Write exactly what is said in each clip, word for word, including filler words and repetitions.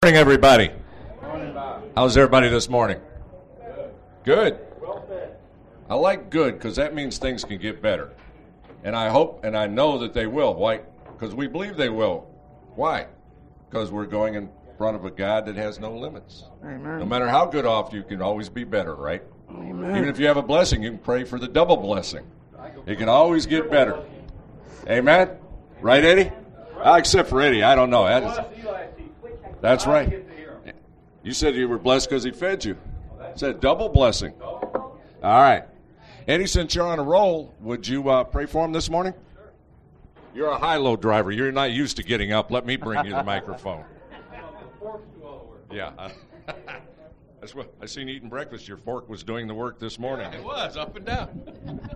Morning, everybody. How's everybody this morning? Good. I like good because that means things can get better. And I hope and I know that they will. Why? Because we believe they will. Why? Because we're going in front of a God that has no limits. Amen. No matter how good off, you can always be better, right? Amen. Even if you have a blessing, you can pray for the double blessing. It can always get better. Amen? Right, Eddie? Uh, except for Eddie, I don't know. That is, that's right. You said you were blessed because he fed you. It's a double blessing. All right. Eddie, since you're on a roll, would you uh, pray for him this morning? You're a high-low driver. You're not used to getting up. Let me bring you the microphone. Yeah. That's what I seen you eating breakfast. Your fork was doing the work this morning. Yeah, it was, up and down.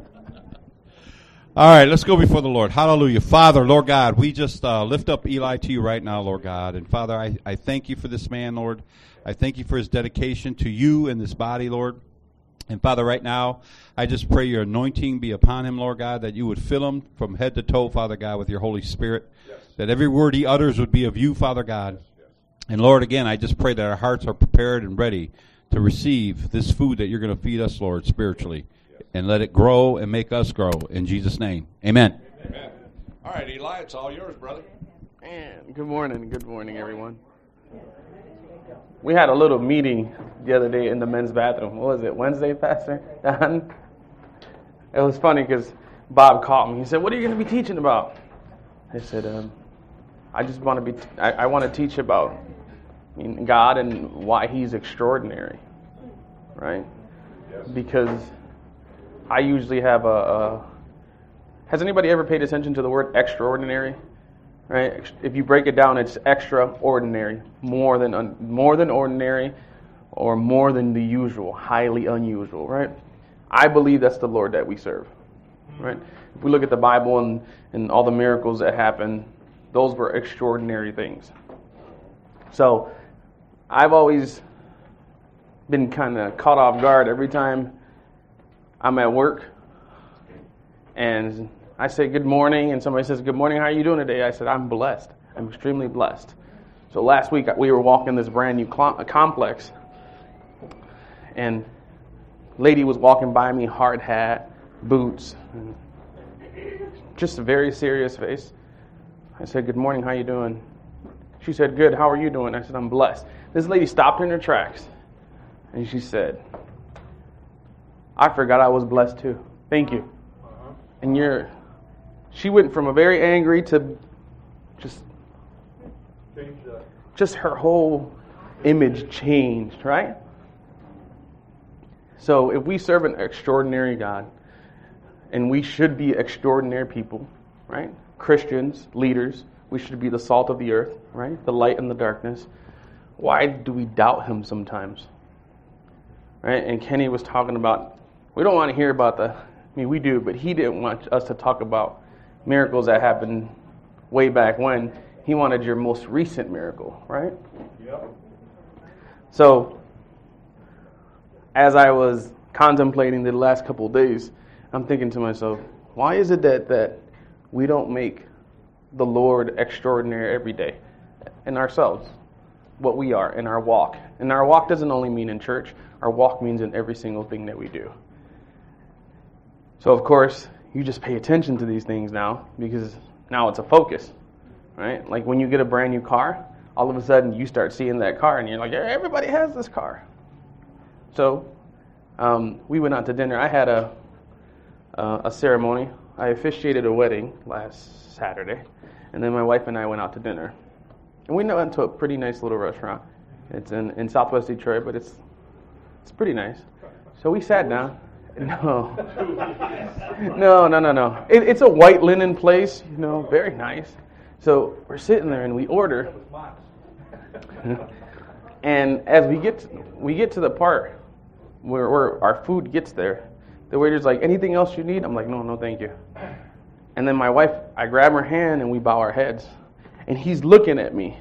All right, let's go before the Lord. Hallelujah. Father, Lord God, we just uh, lift up Eli to you right now, Lord God. And Father, I, I thank you for this man, Lord. I thank you for his dedication to you and this body, Lord. And Father, right now, I just pray your anointing be upon him, Lord God, that you would fill him from head to toe, Father God, with your Holy Spirit. Yes. That every word he utters would be of you, Father God. Yes. And Lord, again, I just pray that our hearts are prepared and ready to receive this food that you're going to feed us, Lord, spiritually. And let it grow and make us grow. In Jesus' name, amen. Amen. All right, Eli, it's all yours, brother. And good morning. Good morning, everyone. We had a little meeting the other day in the men's bathroom. What was it, Wednesday, Pastor Don? It was funny because Bob called me. He said, what are you going to be teaching about? I said, um, I just want to be, t- I, I want to teach about I mean, God and why he's extraordinary, right? Yes. Because I usually have a, a, has anybody ever paid attention to the word extraordinary? Right? If you break it down, it's extraordinary, more than un, more than ordinary, or more than the usual, highly unusual, right? I believe that's the Lord that we serve, right? If we look at the Bible and, and all the miracles that happen, those were extraordinary things. So I've always been kind of caught off guard every time I'm at work and I say good morning and somebody says, good morning, how are you doing today? I said, I'm blessed. I'm extremely blessed. So last week we were walking this brand new cl- complex and a lady was walking by me, hard hat, boots, and just a very serious face. I said, good morning, how you doing? She said, good, how are you doing? I said, I'm blessed. This lady stopped in her tracks and she said, I forgot I was blessed too. Thank you. Uh-huh. And you're, she went from a very angry to just, just her whole image changed, right? So if we serve an extraordinary God, and we should be extraordinary people, right? Christians, leaders, we should be the salt of the earth, right? The light in the darkness. Why do we doubt him sometimes? Right? And Kenny was talking about, we don't want to hear about the, I mean, we do, but he didn't want us to talk about miracles that happened way back when. He wanted your most recent miracle, right? Yep. So, as I was contemplating the last couple of days, I'm thinking to myself, why is it that, that we don't make the Lord extraordinary every day in ourselves, what we are, in our walk? And our walk doesn't only mean in church. Our walk means in every single thing that we do. So, of course, you just pay attention to these things now because now it's a focus, right? Like when you get a brand new car, all of a sudden you start seeing that car and you're like, everybody has this car. So um, we went out to dinner. I had a, uh, a ceremony. I officiated a wedding last Saturday, and then my wife and I went out to dinner. And we went to a pretty nice little restaurant. It's in, in Southwest Detroit, but it's it's pretty nice. So we sat down. No, no, no, no, no. It, it's a white linen place, you know, very nice. So we're sitting there and we order. And as we get to, we get to the part where, where our food gets there, the waiter's like, anything else you need? I'm like, no, no, thank you. And then my wife, I grab her hand and we bow our heads. And he's looking at me.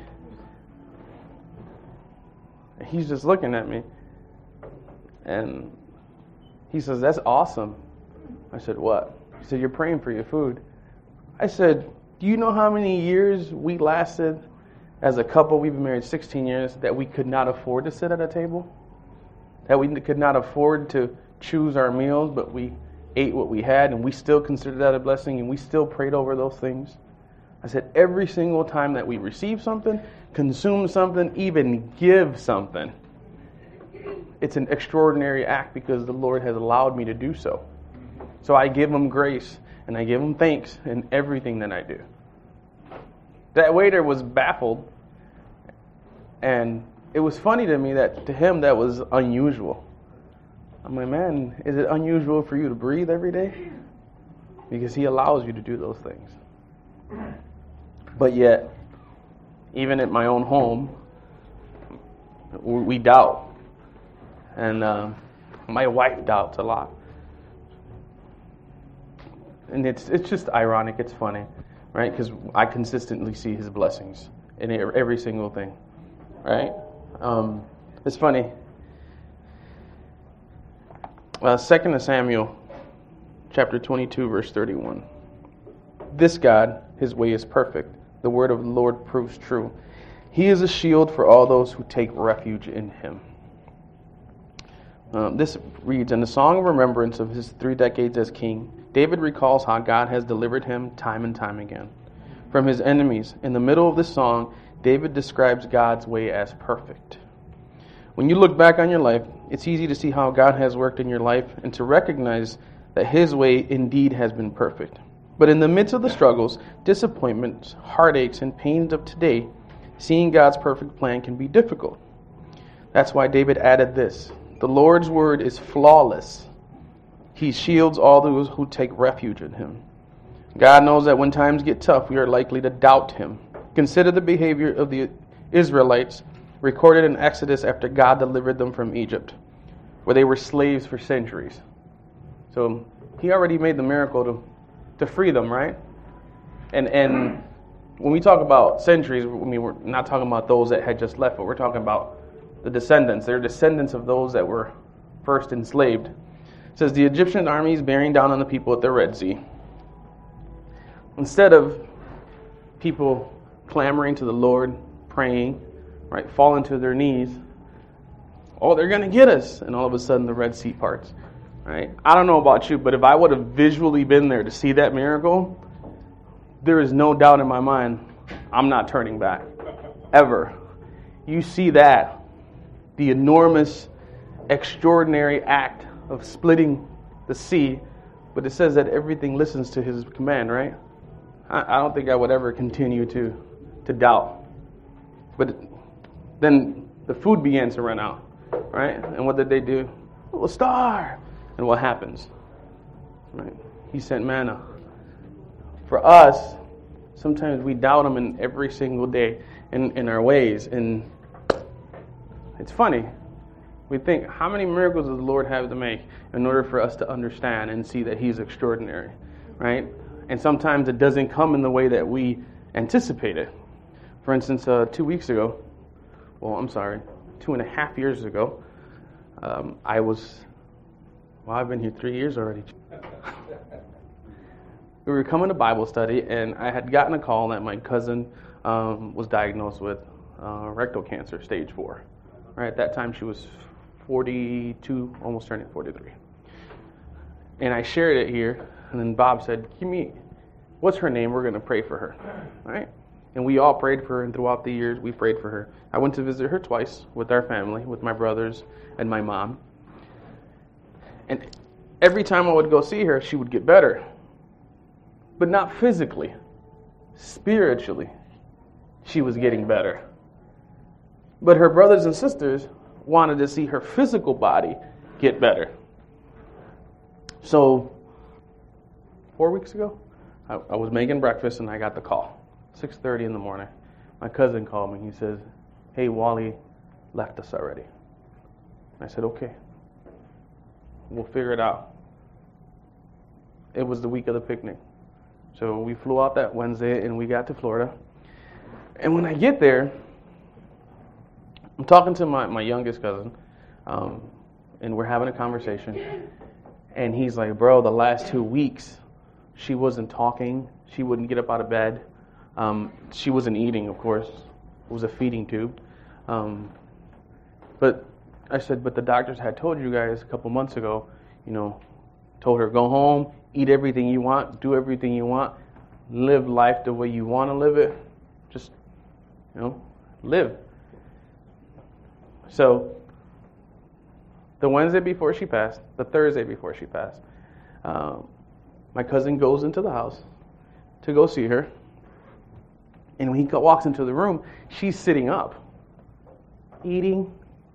He's just looking at me. And he says, that's awesome. I said, what? He said, you're praying for your food. I said, do you know how many years we lasted as a couple, we've been married sixteen years, that we could not afford to sit at a table, that we could not afford to choose our meals, but we ate what we had, and we still considered that a blessing, and we still prayed over those things. I said, every single time that we receive something, consume something, even give something, it's an extraordinary act because the Lord has allowed me to do so. So I give Him grace, and I give Him thanks in everything that I do. That waiter was baffled, and it was funny to me that to him that was unusual. I'm like, man, is it unusual for you to breathe every day? Because He allows you to do those things. But yet, even at my own home, we doubt. And uh, my wife doubts a lot. And it's it's just ironic, it's funny, right? Because I consistently see His blessings in every single thing, right? Um, it's funny. Uh, Second Samuel, chapter twenty-two, verse thirty-one. This God, His way is perfect. The word of the Lord proves true. He is a shield for all those who take refuge in Him. Uh, this reads, in the song of remembrance of his three decades as king, David recalls how God has delivered him time and time again from his enemies. In the middle of this song, David describes God's way as perfect. When you look back on your life, it's easy to see how God has worked in your life and to recognize that His way indeed has been perfect. But in the midst of the struggles, disappointments, heartaches, and pains of today, seeing God's perfect plan can be difficult. That's why David added this: the Lord's word is flawless. He shields all those who take refuge in Him. God knows that when times get tough, we are likely to doubt Him. Consider the behavior of the Israelites recorded in Exodus after God delivered them from Egypt, where they were slaves for centuries. So He already made the miracle to, to free them, right? And and when we talk about centuries, I mean, we're not talking about those that had just left, but we're talking about the descendants. They're descendants of those that were first enslaved. It says, the Egyptian armies bearing down on the people at the Red Sea. Instead of people clamoring to the Lord, praying, right, falling to their knees, oh, they're going to get us. And all of a sudden the Red Sea parts, right? I don't know about you, but if I would have visually been there to see that miracle, there is no doubt in my mind, I'm not turning back, ever. You see that, the enormous, extraordinary act of splitting the sea, but it says that everything listens to His command, right? I, I don't think I would ever continue to, to doubt. But then the food began to run out, right? And what did they do? We'll starve. And what happens? Right? He sent manna. For us, sometimes we doubt Him in every single day in, in our ways. And it's funny. We think, how many miracles does the Lord have to make in order for us to understand and see that He's extraordinary, right? And sometimes it doesn't come in the way that we anticipate it. For instance, uh, two weeks ago, well, I'm sorry, two and a half years ago, um, I was, well, I've been here three years already. We were coming to Bible study, and I had gotten a call that my cousin um, was diagnosed with uh, rectal cancer, stage four. Right, at that time, she was forty-two, almost turning forty-three. And I shared it here, and then Bob said, give me, what's her name? We're going to pray for her. Right? And we all prayed for her, and throughout the years, we prayed for her. I went to visit her twice with our family, with my brothers and my mom. And every time I would go see her, she would get better. But not physically. Spiritually, she was getting better. But her brothers and sisters wanted to see her physical body get better. So, four weeks ago, I, I was making breakfast and I got the call. six thirty in the morning. My cousin called me. He says, hey, Wally left us already. I said, okay. We'll figure it out. It was the week of the picnic. So we flew out that Wednesday and we got to Florida. And when I get there, I'm talking to my, my youngest cousin, um, and we're having a conversation. And he's like, bro, the last two weeks, she wasn't talking. She wouldn't get up out of bed. Um, she wasn't eating, of course. It was a feeding tube. Um, but I said, but the doctors had told you guys a couple months ago, you know, told her, go home, eat everything you want, do everything you want, live life the way you want to live it. Just, you know, live. So, the Wednesday before she passed, the Thursday before she passed, uh, my cousin goes into the house to go see her. And when he walks into the room, she's sitting up, eating,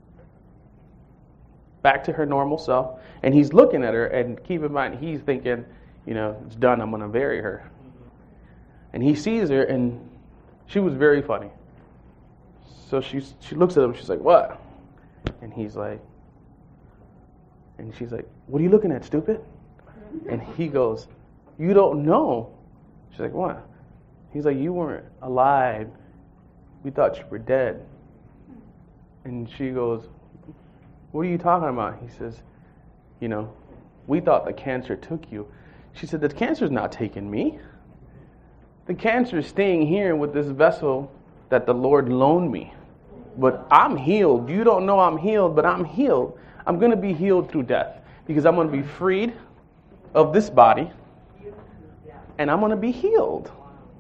back to her normal self. And he's looking at her, and keep in mind, he's thinking, you know, it's done, I'm going to bury her. And he sees her, and she was very funny. So she she looks at him, she's like, what? And he's like, and she's like, what are you looking at, stupid? And he goes, you don't know. She's like, what? He's like, you weren't alive. We thought you were dead. And she goes, what are you talking about? He says, you know, we thought the cancer took you. She said, the cancer's not taking me. The cancer is staying here with this vessel that the Lord loaned me. But I'm healed. You don't know I'm healed, but I'm healed. I'm going to be healed through death because I'm going to be freed of this body and I'm going to be healed.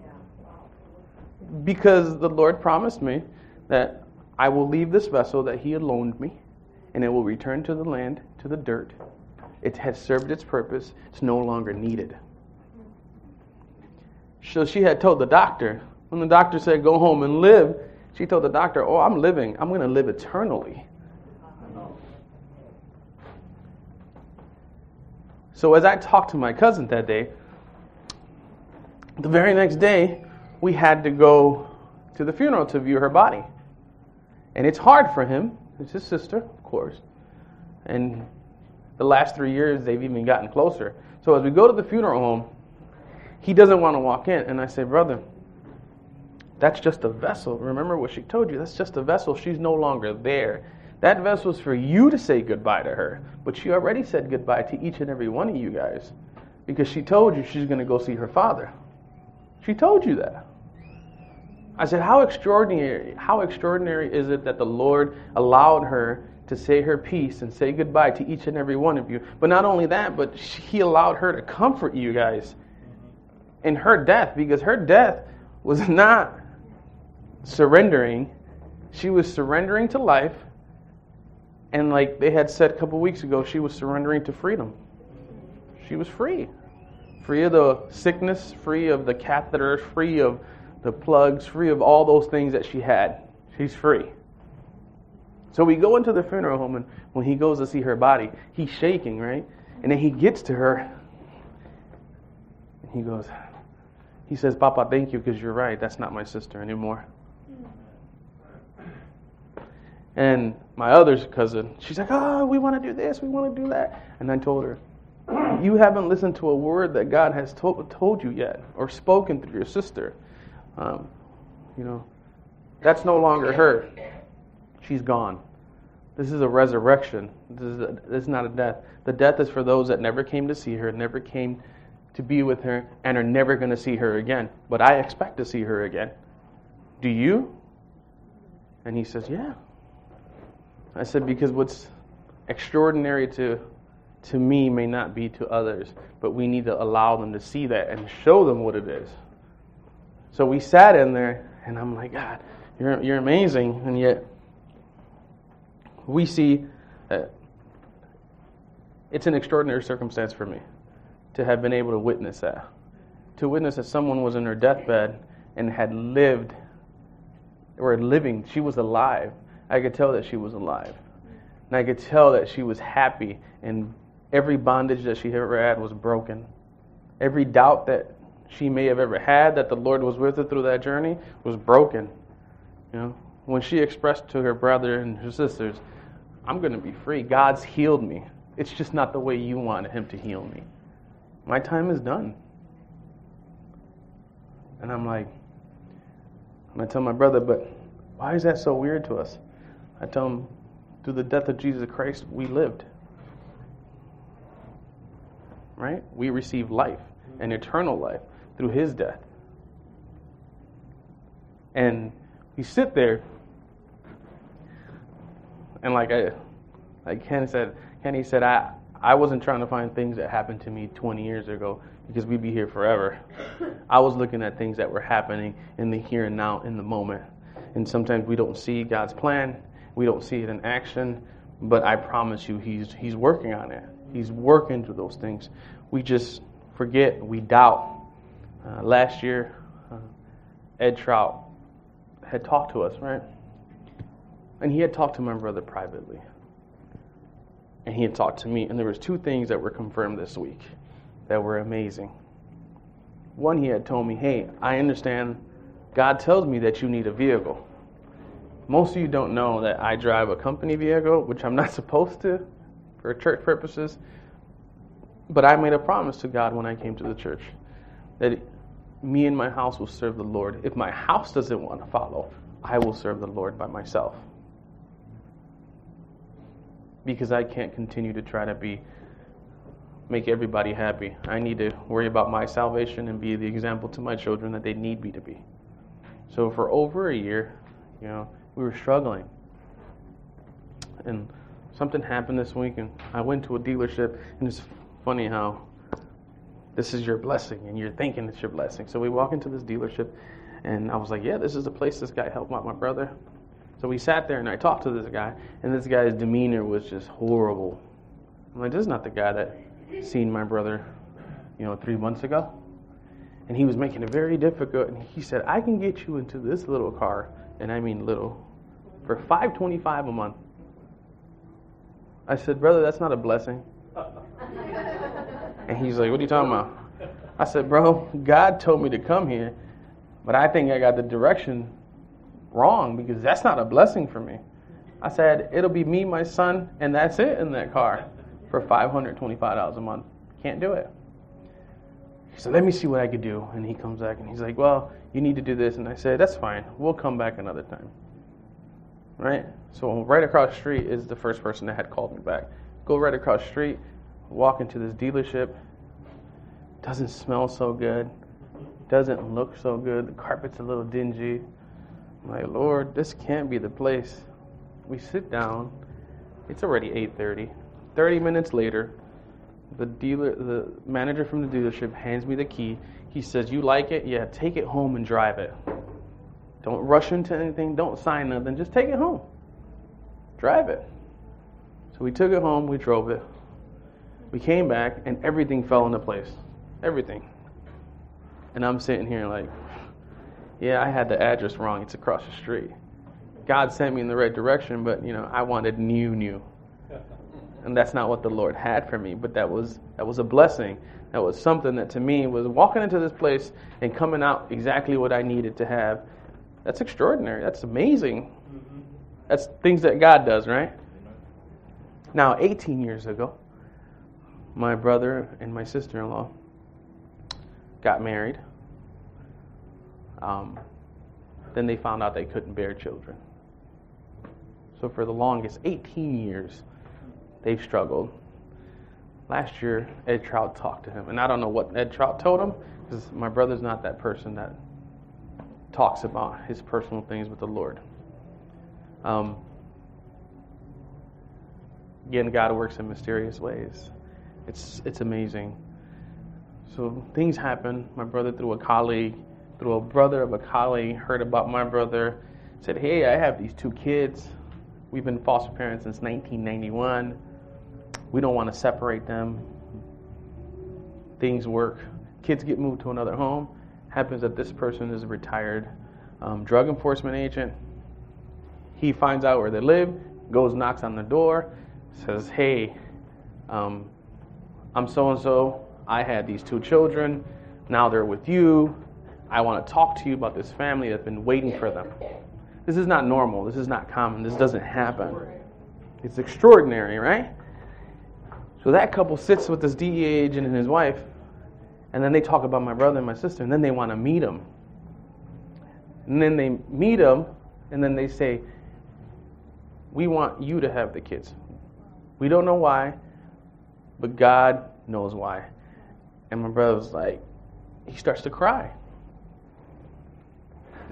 Because the Lord promised me that I will leave this vessel that He had loaned me, and it will return to the land, to the dirt. It has served its purpose. It's no longer needed. So she had told the doctor, when the doctor said, go home and live, she told the doctor, oh, I'm living. I'm going to live eternally. So as I talked to my cousin that day, the very next day, we had to go to the funeral to view her body. And it's hard for him. It's his sister, of course. And the last three years, they've even gotten closer. So as we go to the funeral home, he doesn't want to walk in. And I say, brother, that's just a vessel. Remember what she told you. That's just a vessel. She's no longer there. That vessel's for you to say goodbye to her. But she already said goodbye to each and every one of you guys. Because she told you she's going to go see her father. She told you that. I said, how extraordinary, how extraordinary is it that the Lord allowed her to say her piece and say goodbye to each and every one of you. But not only that, but He allowed her to comfort you guys in her death, because her death was not surrendering. She was surrendering to life. And like they had said a couple weeks ago, she was surrendering to freedom. She was free. Free of the sickness, free of the catheters, free of the plugs, free of all those things that she had. She's free. So we go into the funeral home, and when he goes to see her body, he's shaking, right? And then he gets to her, and he goes, he says, Papa, thank you, because you're right. That's not my sister anymore. And my other cousin, she's like, oh, we want to do this, we want to do that. And I told her, you haven't listened to a word that God has told, told you yet, or spoken through your sister. Um, you know, that's no longer her. She's gone. This is a resurrection. This is, a, this is not a death. The death is for those that never came to see her, never came to be with her, and are never going to see her again. But I expect to see her again. Do you? And he says, yeah. I said, because what's extraordinary to to me may not be to others, but we need to allow them to see that and show them what it is. So we sat in there, and I'm like, God, you're you're amazing, and yet we see that it's an extraordinary circumstance for me to have been able to witness that. To witness that someone was in her deathbed and had lived, or living, she was alive. I could tell that she was alive. And I could tell that she was happy, and every bondage that she ever had was broken. Every doubt that she may have ever had that the Lord was with her through that journey was broken. You know, when she expressed to her brother and her sisters, I'm going to be free. God's healed me. It's just not the way you wanted Him to heal me. My time is done. And I'm like, and I tell my brother, but why is that so weird to us? I tell him, through the death of Jesus Christ, we lived. Right? We received life, an eternal life, through His death. And we sit there, and like I, like Ken said, Kenny said, I, I wasn't trying to find things that happened to me twenty years ago because we'd be here forever. I was looking at things that were happening in the here and now, in the moment. And sometimes we don't see God's plan, we don't see it in action, but I promise you, He's He's working on it. He's working through those things. We just forget, we doubt. Uh, last year, uh, Ed Trout had talked to us, right? And he had talked to my brother privately. And he had talked to me. And there was two things that were confirmed this week that were amazing. One, he had told me, hey, I understand God tells me that you need a vehicle. Most of you don't know that I drive a company vehicle, which I'm not supposed to for church purposes. But I made a promise to God when I came to the church that me and my house will serve the Lord. If my house doesn't want to follow, I will serve the Lord by myself. Because I can't continue to try to be, make everybody happy. I need to worry about my salvation and be the example to my children that they need me to be. So for over a year, you know, we were struggling. And something happened this week, and I went to a dealership, and it's funny how this is your blessing, and you're thinking it's your blessing. So we walk into this dealership, and I was like, yeah, this is the place this guy helped out my brother. So we sat there, and I talked to this guy, and this guy's demeanor was just horrible. I'm like, this is not the guy that seen my brother, you know, three months ago. And he was making it very difficult, and he said, I can get you into this little car, and I mean little, for five hundred twenty-five dollars a month. I said, brother, that's not a blessing. And he's like, what are you talking about? I said, bro, God told me to come here, but I think I got the direction wrong because that's not a blessing for me. I said, it'll be me, my son, and that's it in that car for five hundred twenty-five dollars a month. Can't do it. He said, let me see what I could do. And he comes back and he's like, well, you need to do this. And I said, that's fine. We'll come back another time. Right? So right across the street is the first person that had called me back. Go right across the street, walk into this dealership. Doesn't smell so good. Doesn't look so good. The carpet's a little dingy. I'm like, Lord, this can't be the place. We sit down. It's already eight thirty. thirty minutes later, the dealer, the manager from the dealership hands me the key. He says, you like it? Yeah, take it home and drive it. Don't rush into anything. Don't sign nothing. Just take it home. Drive it. So we took it home. We drove it. We came back, and everything fell into place. Everything. And I'm sitting here like, yeah, I had the address wrong. It's across the street. God sent me in the right direction, but, you know, I wanted new, new. And that's not what the Lord had for me, but that was that was a blessing. That was something that to me was walking into this place and coming out exactly what I needed to have. That's extraordinary. That's amazing. Mm-hmm. That's things that God does, right? Now, eighteen years ago, my brother and my sister-in-law got married. Um, then they found out they couldn't bear children. So for the longest eighteen years, they've struggled. Last year, Ed Trout talked to him. And I don't know what Ed Trout told him, because my brother's not that person that talks about his personal things with the Lord. Um, again, God works in mysterious ways. It's it's amazing. So things happen. My brother, through a colleague, through a brother of a colleague, heard about my brother, said, hey, I have these two kids. We've been foster parents since nineteen ninety-one. We don't want to separate them. Things work. Kids get moved to another home. Happens that this person is a retired um, drug enforcement agent. He finds out where they live, goes, knocks on the door, says, hey, um, I'm so-and-so. I had these two children. Now they're with you. I want to talk to you about this family that's been waiting for them. This is not normal. This is not common. This doesn't happen. It's extraordinary, right? So that couple sits with this D E A agent and his wife, and then they talk about my brother and my sister, and then they want to meet him. And then they meet him, and then they say, we want you to have the kids. We don't know why, but God knows why. And my brother's like, he starts to cry.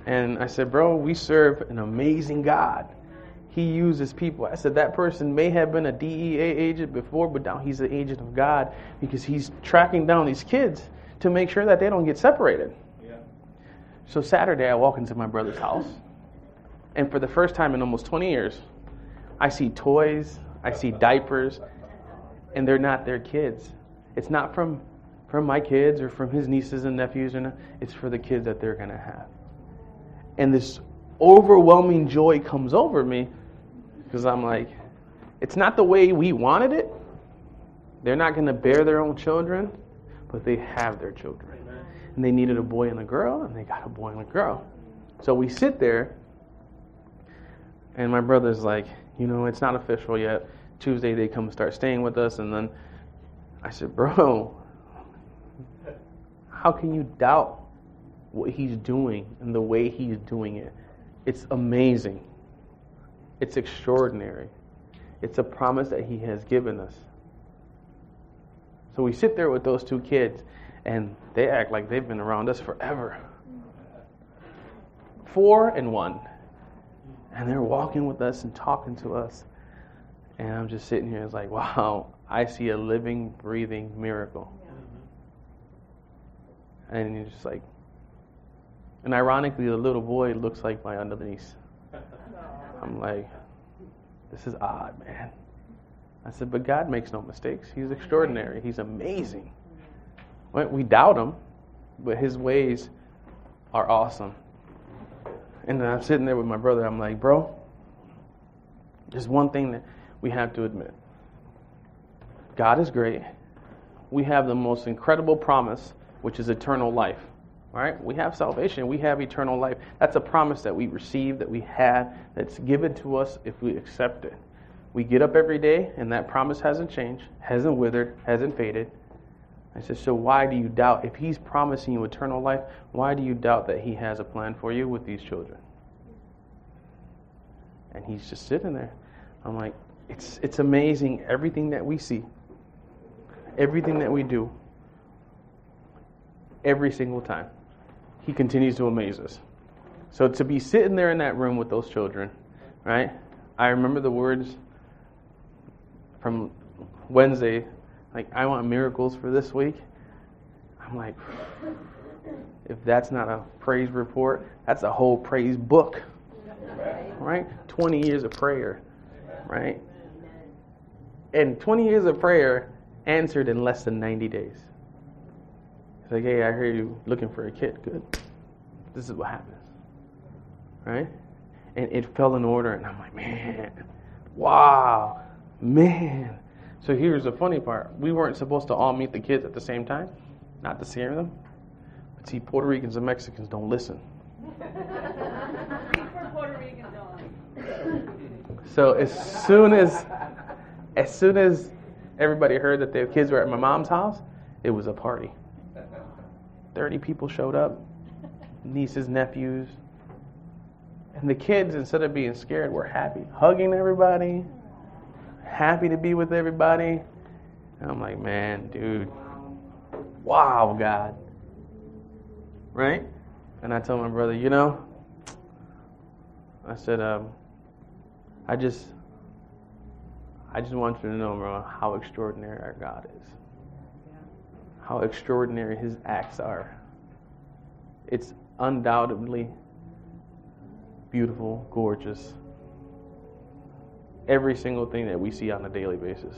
And I said, bro, we serve an amazing God. He uses people. I said, that person may have been a D E A agent before, but now he's an agent of God because he's tracking down these kids to make sure that they don't get separated. Yeah. So Saturday, I walk into my brother's house, and for the first time in almost twenty years, I see toys, I see diapers, and they're not their kids. It's not from, from my kids or from his nieces and nephews. Or not. It's for the kids that they're going to have. And this overwhelming joy comes over me because I'm like, it's not the way we wanted it. They're not going to bear their own children, but they have their children. And they needed a boy and a girl, and they got a boy and a girl. So we sit there, and my brother's like, you know, it's not official yet. Tuesday they come start staying with us, and then I said, bro, how can you doubt what he's doing and the way he's doing it? It's amazing. It's extraordinary. It's a promise that he has given us. So we sit there with those two kids, and they act like they've been around us forever. Four and one. And they're walking with us and talking to us. And I'm just sitting here, it's like, wow, I see a living, breathing miracle. And you're just like, and ironically, the little boy looks like my other niece. I'm like, this is odd, man. I said, but God makes no mistakes. He's extraordinary. He's amazing. We doubt him, but his ways are awesome. And then I'm sitting there with my brother. I'm like, bro, there's one thing that we have to admit. God is great. We have the most incredible promise, which is eternal life. All right? We have salvation. We have eternal life. That's a promise that we receive, that we have, that's given to us if we accept it. We get up every day, and that promise hasn't changed, hasn't withered, hasn't faded. I said, so why do you doubt? If he's promising you eternal life, why do you doubt that he has a plan for you with these children? And he's just sitting there. I'm like, it's it's amazing everything that we see, everything that we do, every single time. He continues to amaze us. So to be sitting there in that room with those children, right? I remember the words from Wednesday, like, I want miracles for this week. I'm like, if that's not a praise report, that's a whole praise book, right? twenty years of prayer, right? And twenty years of prayer answered in less than ninety days. It's like, hey, I hear you looking for a kid. Good. This is what happens, right? And it fell in order, and I'm like, man, wow, man. So here's the funny part. We weren't supposed to all meet the kids at the same time, not to scare them. But see, Puerto Ricans and Mexicans don't listen. Puerto Ricans don't. So as soon as, as soon as everybody heard that their kids were at my mom's house, it was a party. thirty people showed up, nieces, nephews. And the kids, instead of being scared, were happy, hugging everybody, happy to be with everybody. And I'm like, man, dude, wow, God. Right? And I told my brother, you know, I said, um, I just, I just want you to know, bro, how extraordinary our God is. How extraordinary his acts are. It's undoubtedly beautiful, gorgeous. Every single thing that we see on a daily basis.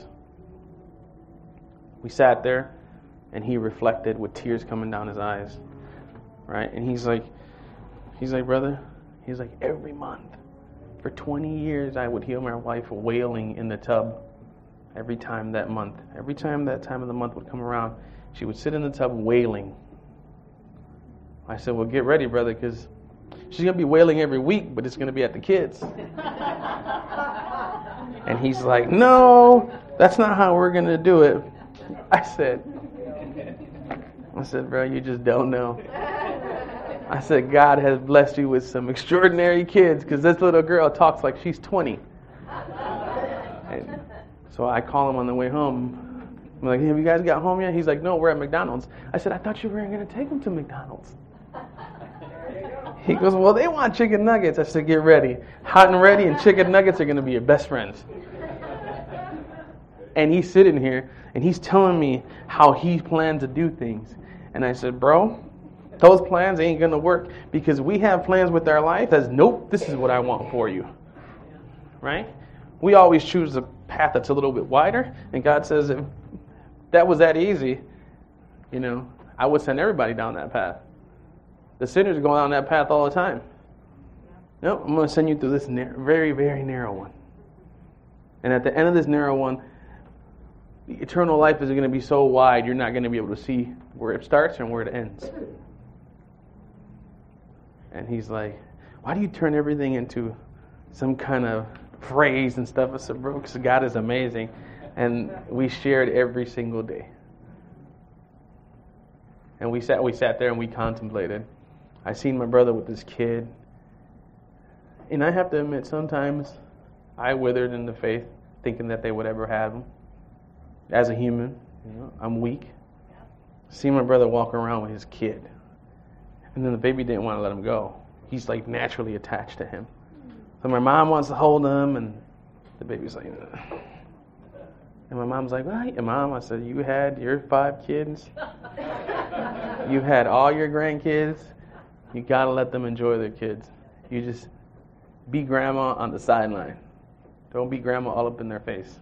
We sat there, and he reflected with tears coming down his eyes, right? And he's like, he's like, brother, he's like, every month for twenty years, I would hear my wife wailing in the tub. Every time that month, every time that time of the month would come around, she would sit in the tub wailing. I said, well, get ready, brother, because she's going to be wailing every week, but it's going to be at the kids. And he's like, no, that's not how we're going to do it. I said, I said, bro, you just don't know. I said, God has blessed you with some extraordinary kids because this little girl talks like she's twenty. And so I call him on the way home. I'm like, hey, have you guys got home yet? He's like, no, we're at McDonald's. I said, I thought you were going to take him to McDonald's. He goes, well, they want chicken nuggets. I said, get ready. Hot and ready and chicken nuggets are going to be your best friends. And he's sitting here, and he's telling me how he plans to do things. And I said, bro, those plans ain't going to work, because we have plans with our life that's, nope, this is what I want for you. Right? We always choose a path that's a little bit wider, and God says, if that was that easy, you know, I would send everybody down that path. The sinners are going down that path all the time. No, I'm going to send you through this narrow, very, very narrow one. And at the end of this narrow one, the eternal life is going to be so wide, you're not going to be able to see where it starts and where it ends. And he's like, why do you turn everything into some kind of phrase and stuff? I said, bro, because God is amazing. And we shared every single day. And we sat, we sat there and we contemplated. I seen my brother with this kid. And I have to admit, sometimes I withered in the faith, thinking that they would ever have him. As a human, you know, I'm weak. See my brother walk around with his kid. And then the baby didn't want to let him go. He's like naturally attached to him. So my mom wants to hold him, and the baby's like, ugh. And my mom's like, right, and Mom, I said, you had your five kids. You had all your grandkids. You got to let them enjoy their kids. You just be grandma on the sideline. Don't be grandma all up in their face.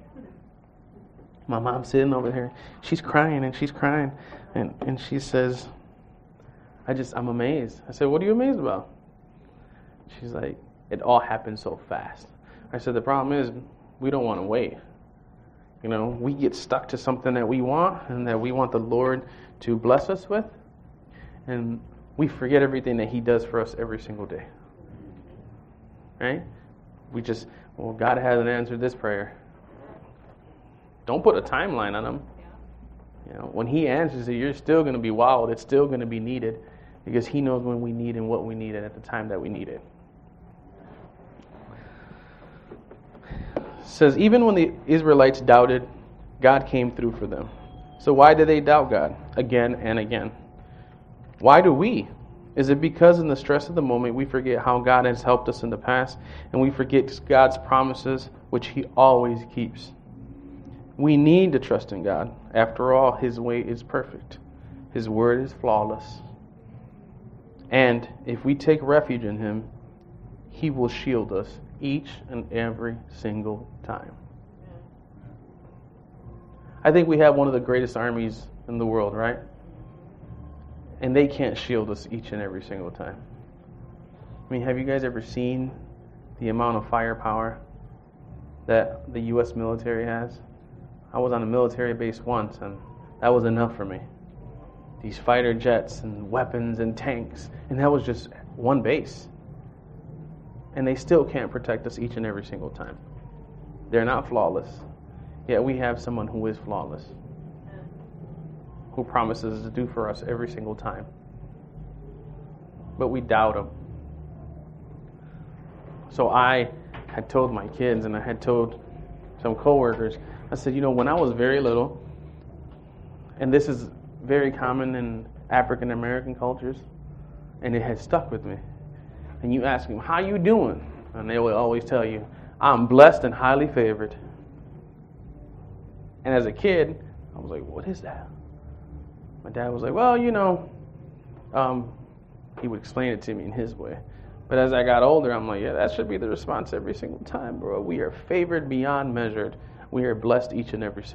My mom's sitting over here. She's crying and she's crying. And, and she says, I just, I'm amazed. I said, what are you amazed about? She's like, it all happened so fast. I said, the problem is we don't want to wait. You know, we get stuck to something that we want and that we want the Lord to bless us with. And we forget everything that He does for us every single day. Right? We just, well, God hasn't answered this prayer. Don't put a timeline on Him. You know, when He answers it, you're still going to be wild. It's still going to be needed, because He knows when we need and what we need at the time that we need it. It says, even when the Israelites doubted, God came through for them. So why did they doubt God again and again? Why do we? Is it because in the stress of the moment we forget how God has helped us in the past, and we forget God's promises, which He always keeps? We need to trust in God. After all, His way is perfect. His word is flawless. And if we take refuge in Him, He will shield us each and every single time. I think we have one of the greatest armies in the world, right? And they can't shield us each and every single time. I mean, have you guys ever seen the amount of firepower that the U S military has? I was on a military base once, and that was enough for me. These fighter jets and weapons and tanks, and that was just one base. And they still can't protect us each and every single time. They're not flawless. Yet we have someone who is flawless, who promises to do for us every single time. But we doubt Him. So I had told my kids, and I had told some coworkers, I said, you know, when I was very little, and this is very common in African American cultures, and it has stuck with me. And you ask them, how you doing? And they will always tell you, I'm blessed and highly favored. And as a kid, I was like, what is that? My dad was like, well, you know, um, he would explain it to me in his way. But as I got older, I'm like, yeah, that should be the response every single time, bro. We are favored beyond measured. We are blessed each and every single